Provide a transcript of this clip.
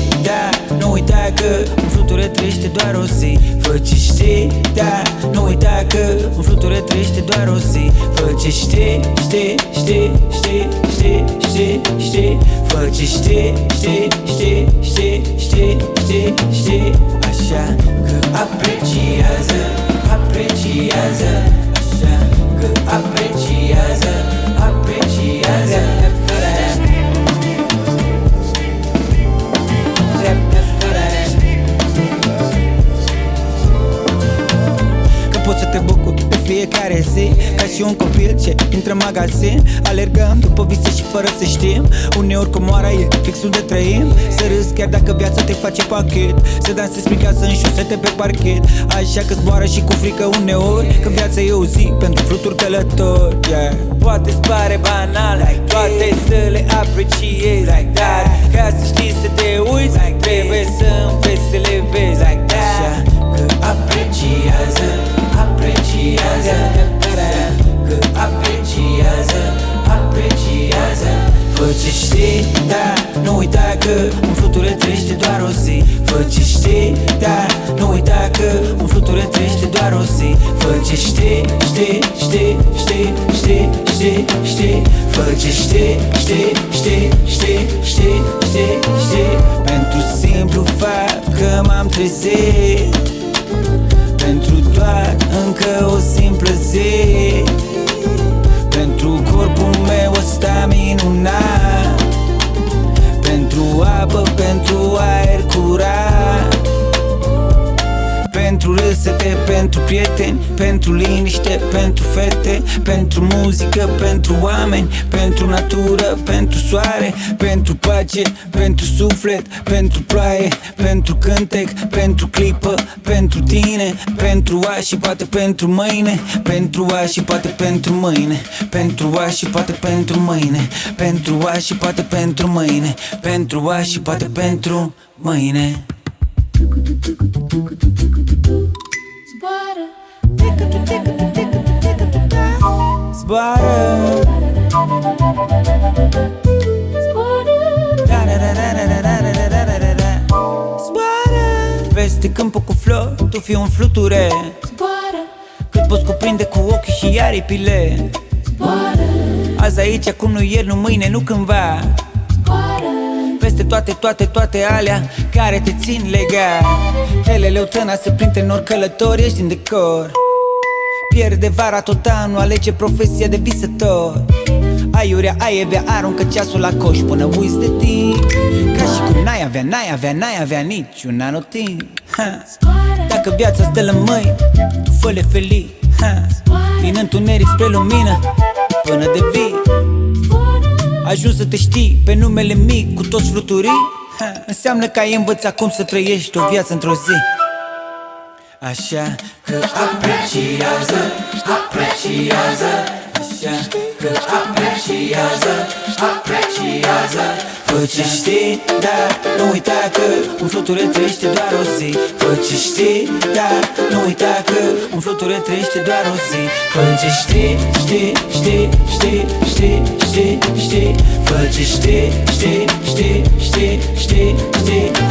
da, nu uita că un fluture trăiește doar o zi. Fă ce știi, da, nu uita că un fluture trăiește doar o zi. Fă ce știi, știi, știi, știi, știi, știi, știi. Fă ce știi, știi, știi, știi, știi, știi, știi. Așa că apreciază, apreciază. Așa că apreciază, apreciază. Poți să te bucuri de fiecare zi, ca și un copil ce intră în magazin. Alergăm după vise și fără să știm uneori că moara e fix unde trăim. Să râzi chiar dacă viața te face pachet, să dansezi prin casă în șosete pe parchet. Așa că zboară și cu frică uneori, că viața e o zi pentru fluturi călători, yeah. Poate-ți pare banal, toate să le apreciezi, dar ca să știi să te uiți, trebuie să înveți să le vezi. Așa că apreciază, apreciază, că apreciază, apreciază. Fă ce știi, da, nu uita că un fluture trăiește doar o zi. Fă ce știi, da, nu uita că un fluture trăiește doar o zi. Fă ce știi, știi, știi, știi, știi, știi, știi. Fă ce știi, știi, știi, știi, știi, știi, știi. Pentru simplu fapt că m-am trezit, pentru doar încă o simplă zi, pentru corpul meu ăsta minunat, pentru apă, pentru aer curat, pentru râsete, pentru prieteni, pentru liniște, pentru fete, pentru muzică, pentru oameni, pentru natură, pentru soare, pentru pace, pentru suflet, pentru ploaie, pentru cântec, pentru clipă, pentru tine, pentru azi și poate pentru mâine, pentru azi și poate pentru mâine, pentru azi și poate pentru mâine, pentru azi și poate pentru mâine, pentru azi și poate pentru mâine. Zboară, zboară peste câmpul cu flori, tu fii un fluture. Cât poți cuprinde cu ochii și aripile. Azi aici, acum nu ieri, nu mâine, nu cândva. Peste toate alea care te țin legat. Telele tăna se prinde în ori călători, ești din decor. Pierde vara tot anul, alege profesia de visător. Aiurea, aievea, aruncă ceasul la coș până uiți de timp. Ca și cum n-ai avea niciun anotimp. Dacă viața stă la mâini, tu fă-le felici. Din întuneric spre lumină, până de vii. Ajuns să te știi pe numele mic cu toți fluturii. Înseamnă că ai învățat cum să trăiești o viață într-o zi. Așa că apreciază, apreciază. Așa că apreciază, apreciază. Fă ce știi, da, nu uita că un fluture trăiește doar o zi. Fă ce știi, da, nu uita că un fluture trăiește doar o zi. Fă ce știi, știi, știi, știi, știi, știi, știi. Fă ce știi, știi, știi, știi, știi, știi.